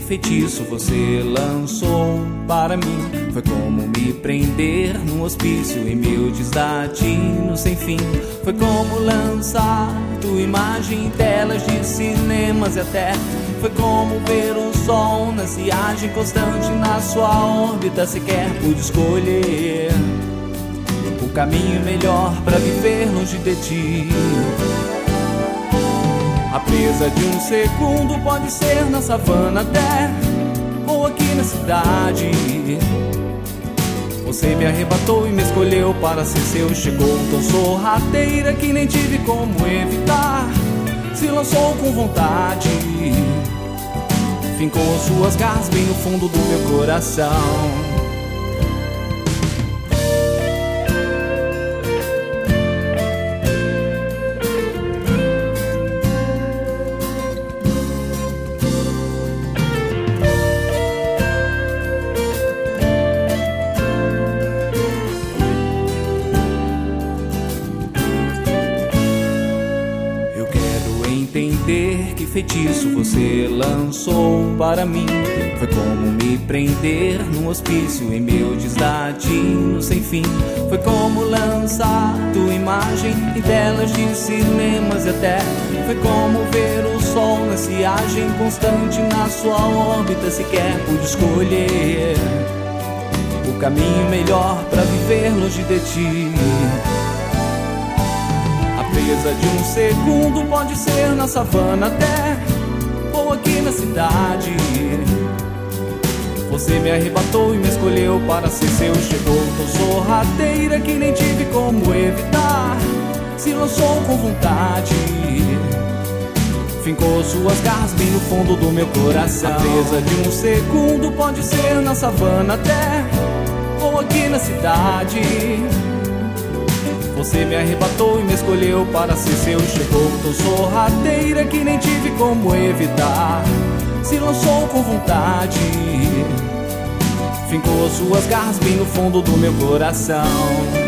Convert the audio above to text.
feitiço você lançou para mim. Foi como me prender num hospício em meu desatino sem fim. Foi como lançar tua imagem em telas de cinemas e até foi como ver o sol na viagem constante na sua órbita. Sequer pude escolher o caminho melhor pra viver longe de ti. A presa de um segundo pode ser na savana até ou aqui na cidade. Você me arrebatou e me escolheu para ser seu. Chegou tão sorrateira que nem tive como evitar. Se lançou com vontade, fincou suas garras bem no fundo do meu coração. Entender que feitiço você lançou para mim. Foi como me prender num hospício em meu desatino sem fim. Foi como lançar tua imagem em telas de cinemas e até foi como ver o sol na viagem constante na sua órbita. Sequer pude escolher o caminho melhor pra viver longe de ti. Presa de um segundo pode ser na savana até ou aqui na cidade. Você me arrebatou e me escolheu para ser seu. Chegou tão sorrateira que nem tive como evitar. Se lançou com vontade, fincou suas garras bem no fundo do meu coração. A presa de um segundo pode ser na savana até ou aqui na cidade. Você me arrebatou e me escolheu para ser seu. Chegou tão sorrateira que nem tive como evitar. Se lançou com vontade, fincou suas garras bem no fundo do meu coração.